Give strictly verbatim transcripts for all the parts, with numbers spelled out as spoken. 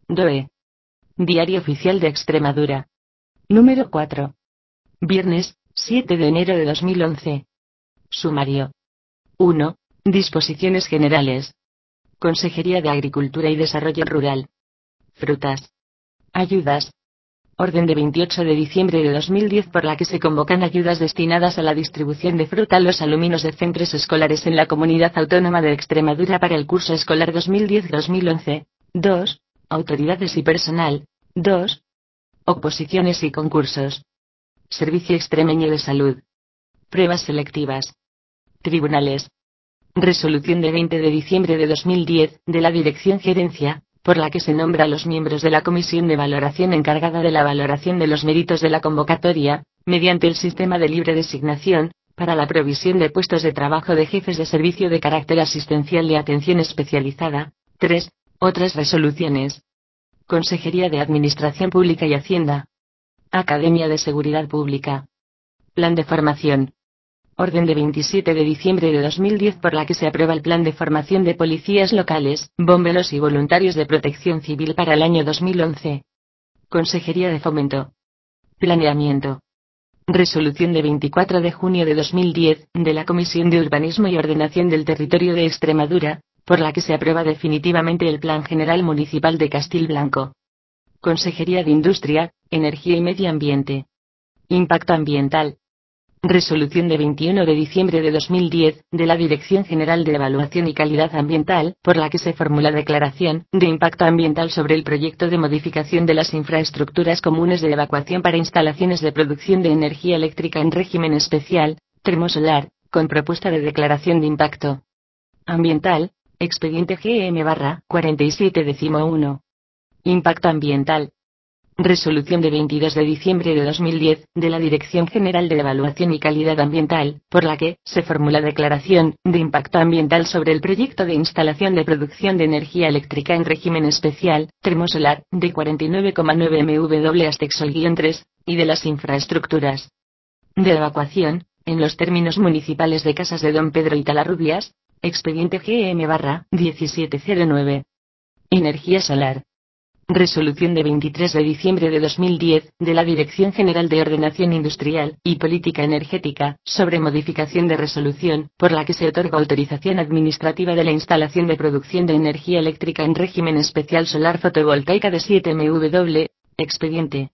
D O E. Diario Oficial de Extremadura. Número cuatro. Viernes, siete de enero de dos mil once. Sumario. uno. Disposiciones generales. Consejería de Agricultura y Desarrollo Rural. Frutas. Ayudas. Orden de veintiocho de diciembre de dos mil diez por la que se convocan ayudas destinadas a la distribución de fruta a los alumnos de centros escolares en la Comunidad Autónoma de Extremadura para el curso escolar dos mil diez dos mil once. dos. Autoridades y personal. dos. Oposiciones y concursos. Servicio Extremeño de Salud. Pruebas selectivas. Tribunales. Resolución de veinte de diciembre de dos mil diez, de la Dirección Gerencia, por la que se nombra a los miembros de la Comisión de Valoración encargada de la valoración de los méritos de la convocatoria, mediante el sistema de libre designación, para la provisión de puestos de trabajo de jefes de servicio de carácter asistencial y atención especializada. tres. Otras resoluciones. Consejería de Administración Pública y Hacienda. Academia de Seguridad Pública. Plan de formación. Orden de veintisiete de diciembre de dos mil diez por la que se aprueba el Plan de Formación de Policías Locales, Bomberos y Voluntarios de Protección Civil para el año dos mil once. Consejería de Fomento. Planeamiento. Resolución de veinticuatro de junio de dos mil diez, de la Comisión de Urbanismo y Ordenación del Territorio de Extremadura, por la que se aprueba definitivamente el Plan General Municipal de Castilblanco. Consejería de Industria, Energía y Medio Ambiente. Impacto Ambiental. Resolución de veintiuno de diciembre de dos mil diez, de la Dirección General de Evaluación y Calidad Ambiental, por la que se formula declaración de impacto ambiental sobre el proyecto de modificación de las infraestructuras comunes de evacuación para instalaciones de producción de energía eléctrica en régimen especial, termosolar, con propuesta de declaración de impacto ambiental, expediente G M barra cuarenta y siete uno. Impacto ambiental. Resolución de veintidós de diciembre de dos mil diez, de la Dirección General de Evaluación y Calidad Ambiental, por la que se formula declaración de impacto ambiental sobre el proyecto de instalación de producción de energía eléctrica en régimen especial, termosolar, de cuarenta y nueve coma nueve megawatts Astexol tres, y de las infraestructuras de evacuación, en los términos municipales de Casas de Don Pedro y Talarrubias, expediente G M barra diecisiete cero nueve. Energía solar. Resolución de veintitrés de diciembre de dos mil diez, de la Dirección General de Ordenación Industrial y Política Energética, sobre modificación de resolución, por la que se otorga autorización administrativa de la instalación de producción de energía eléctrica en régimen especial solar fotovoltaica de siete megawatts, expediente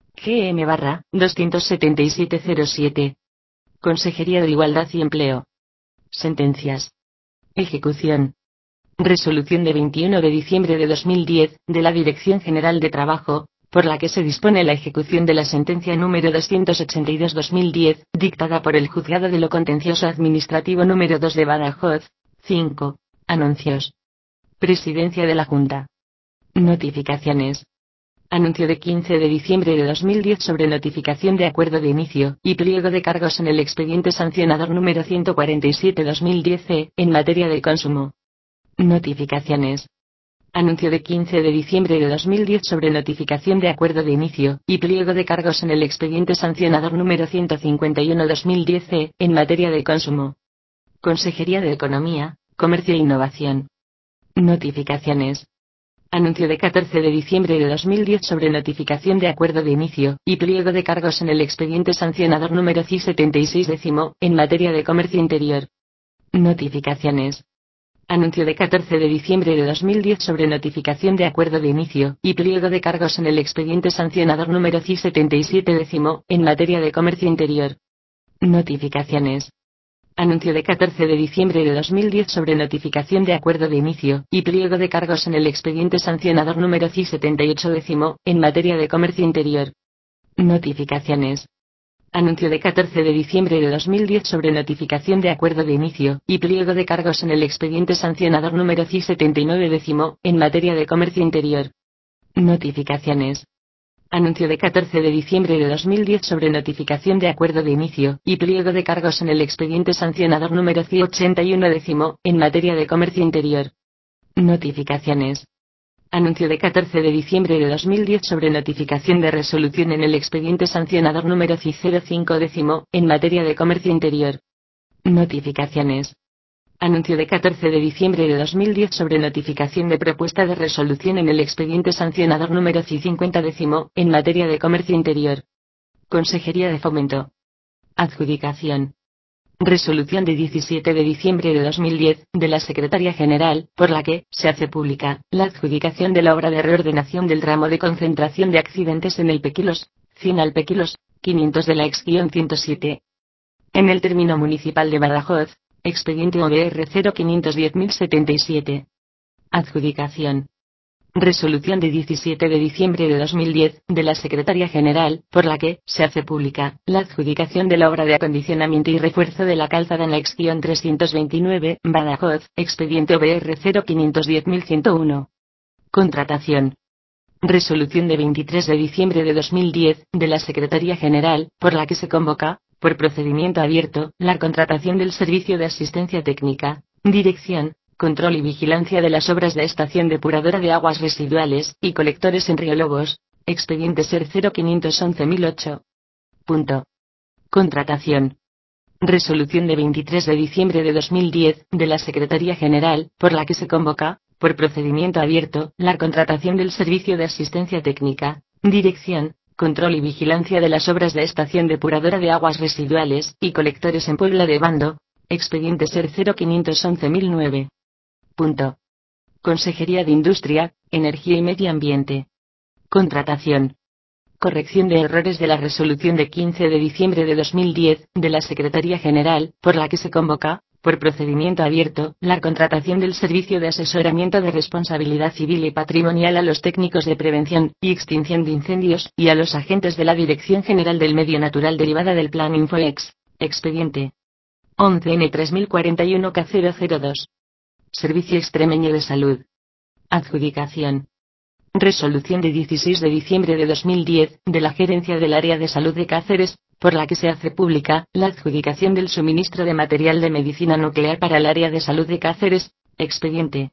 G M barra doscientos setenta y siete cero siete. Consejería de Igualdad y Empleo. Sentencias. Ejecución. Resolución de veintiuno de diciembre de dos mil diez, de la Dirección General de Trabajo, por la que se dispone la ejecución de la sentencia número doscientos ochenta y dos barra dos mil diez, dictada por el Juzgado de lo Contencioso Administrativo número dos de Badajoz. cinco. Anuncios. Presidencia de la Junta. Notificaciones. Anuncio de quince de diciembre de dos mil diez sobre notificación de acuerdo de inicio y pliego de cargos en el expediente sancionador número ciento cuarenta y siete barra dos mil diez E, en materia de consumo. Notificaciones. Anuncio de quince de diciembre de dos mil diez sobre notificación de acuerdo de inicio y pliego de cargos en el expediente sancionador número ciento cincuenta y uno barra dos mil diez E, en materia de consumo. Consejería de Economía, Comercio e Innovación. Notificaciones. Anuncio de catorce de diciembre de dos mil diez sobre notificación de acuerdo de inicio y pliego de cargos en el expediente sancionador número C I setenta y seis décimo, en materia de comercio interior. Notificaciones. Anuncio de catorce de diciembre de dos mil diez sobre notificación de acuerdo de inicio y pliego de cargos en el expediente sancionador número C I setenta y siete décimo, en materia de comercio interior. Notificaciones. Anuncio de catorce de diciembre de dos mil diez sobre notificación de acuerdo de inicio y pliego de cargos en el expediente sancionador número C I setenta y ocho décimo, en materia de comercio interior. Notificaciones. Anuncio de catorce de diciembre de dos mil diez sobre notificación de acuerdo de inicio y pliego de cargos en el expediente sancionador número C I setenta y nueve décimo, en materia de comercio interior. Notificaciones. Anuncio de catorce de diciembre de dos mil diez sobre notificación de acuerdo de inicio y pliego de cargos en el expediente sancionador número C I ochenta y uno décimo, en materia de comercio interior. Notificaciones. Anuncio de catorce de diciembre de dos mil diez sobre notificación de resolución en el expediente sancionador número C I cero cinco décimo, en materia de comercio interior. Notificaciones. Anuncio de catorce de diciembre de dos mil diez sobre notificación de propuesta de resolución en el expediente sancionador número C I cincuenta décimo, en materia de comercio interior. Consejería de Fomento. Adjudicación. Resolución de diecisiete de diciembre de dos mil diez, de la Secretaría General, por la que se hace pública la adjudicación de la obra de reordenación del tramo de concentración de accidentes en el P Quilos, cien al P Quilos, quinientos de la ex-ciento siete. En el término municipal de Badajoz, expediente O B R cero quinientos diez mil setenta y siete. Adjudicación. Resolución de diecisiete de diciembre de dos mil diez, de la Secretaría General, por la que se hace pública la adjudicación de la obra de acondicionamiento y refuerzo de la calzada en la ex-trescientos veintinueve, Badajoz, expediente O B R cero quinientos diez mil ciento uno. Contratación. Resolución de veintitrés de diciembre de dos mil diez, de la Secretaría General, por la que se convoca, por procedimiento abierto, la contratación del servicio de asistencia técnica, dirección, control y vigilancia de las obras de estación depuradora de aguas residuales y colectores en Río Lobos, expediente SER cero quinientos once mil ocho. Punto. Contratación. Resolución de veintitrés de diciembre de dos mil diez, de la Secretaría General, por la que se convoca, por procedimiento abierto, la contratación del servicio de asistencia técnica, dirección, control y vigilancia de las obras de estación depuradora de aguas residuales y colectores en Puebla de Bando, expediente SER cero quinientos once mil nueve. Punto. Consejería de Industria, Energía y Medio Ambiente. Contratación. Corrección de errores de la resolución de quince de diciembre de dos mil diez, de la Secretaría General, por la que se convoca, por procedimiento abierto, la contratación del servicio de asesoramiento de responsabilidad civil y patrimonial a los técnicos de prevención y extinción de incendios y a los agentes de la Dirección General del Medio Natural derivada del Plan Infoex, expediente once N tres mil cuarenta y uno K cero cero dos. Servicio Extremeño de Salud. Adjudicación. Resolución de dieciséis de diciembre de dos mil diez, de la Gerencia del Área de Salud de Cáceres, por la que se hace pública la adjudicación del suministro de material de medicina nuclear para el Área de Salud de Cáceres, expediente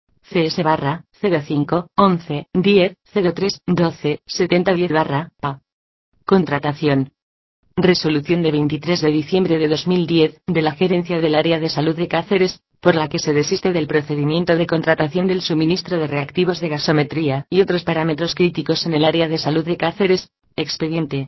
C S barra cero cinco once diez cero tres doce setenta diez barra A. Contratación. Resolución de veintitrés de diciembre de dos mil diez, de la Gerencia del Área de Salud de Cáceres, por la que se desiste del procedimiento de contratación del suministro de reactivos de gasometría y otros parámetros críticos en el Área de Salud de Cáceres, expediente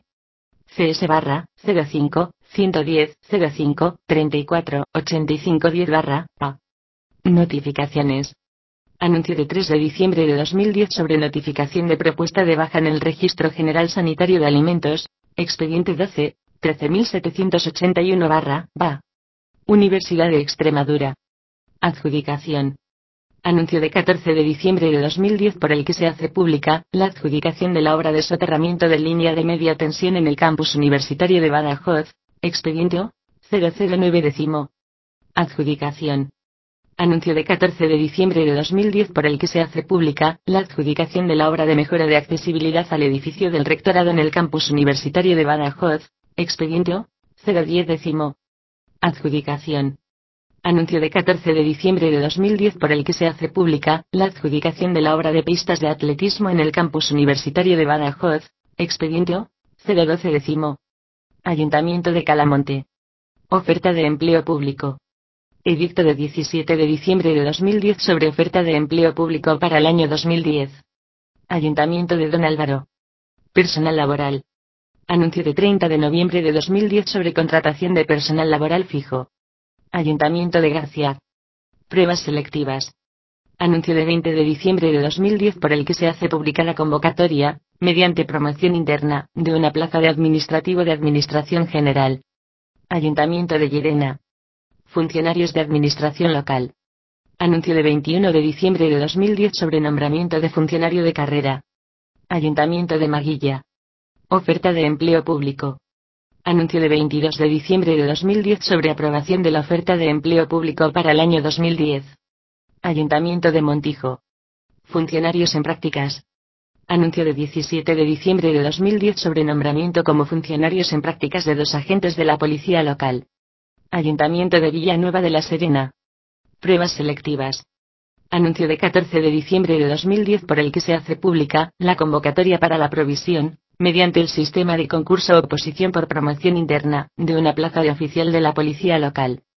C S barra cero cinco ciento diez cero cinco treinta y cuatro ochenta y cinco diez barra A. Notificaciones. Anuncio de tres de diciembre de dos mil diez sobre notificación de propuesta de baja en el Registro General Sanitario de Alimentos, expediente doce trece mil setecientos ochenta y uno barra B A. Universidad de Extremadura. Adjudicación. Anuncio de catorce de diciembre de dos mil diez por el que se hace pública la adjudicación de la obra de soterramiento de línea de media tensión en el campus universitario de Badajoz, expediente O cero cero nueve décimo. Adjudicación. Anuncio de catorce de diciembre de dos mil diez por el que se hace pública la adjudicación de la obra de mejora de accesibilidad al edificio del rectorado en el campus universitario de Badajoz, expediente O cero diez décimo. Adjudicación. Anuncio de catorce de diciembre de dos mil diez por el que se hace pública la adjudicación de la obra de pistas de atletismo en el campus universitario de Badajoz, expediente O cero doce décimo. Ayuntamiento de Calamonte. Oferta de empleo público. Edicto de diecisiete de diciembre de dos mil diez sobre oferta de empleo público para el año dos mil diez. Ayuntamiento de Don Álvaro. Personal laboral. Anuncio de treinta de noviembre de dos mil diez sobre contratación de personal laboral fijo. Ayuntamiento de García. Pruebas selectivas. Anuncio de veinte de diciembre de dos mil diez por el que se hace pública la convocatoria, mediante promoción interna, de una plaza de administrativo de Administración General. Ayuntamiento de Llerena. Funcionarios de Administración Local. Anuncio de veintiuno de diciembre de dos mil diez sobre nombramiento de funcionario de carrera. Ayuntamiento de Maguilla. Oferta de empleo público. Anuncio de veintidós de diciembre de dos mil diez sobre aprobación de la oferta de empleo público para el año dos mil diez. Ayuntamiento de Montijo. Funcionarios en prácticas. Anuncio de diecisiete de diciembre de dos mil diez sobre nombramiento como funcionarios en prácticas de dos agentes de la policía local. Ayuntamiento de Villanueva de la Serena. Pruebas selectivas. Anuncio de catorce de diciembre de dos mil diez por el que se hace pública la convocatoria para la provisión, mediante el sistema de concurso o oposición por promoción interna, de una plaza de oficial de la policía local.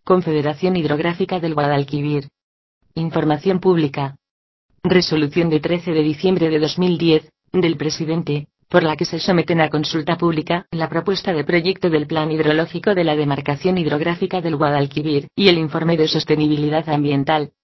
Confederación Hidrográfica del Guadalquivir. Información pública. Resolución de trece de diciembre de dos mil diez, del presidente, por la que se someten a consulta pública la propuesta de proyecto del Plan Hidrológico de la Demarcación Hidrográfica del Guadalquivir y el informe de sostenibilidad ambiental.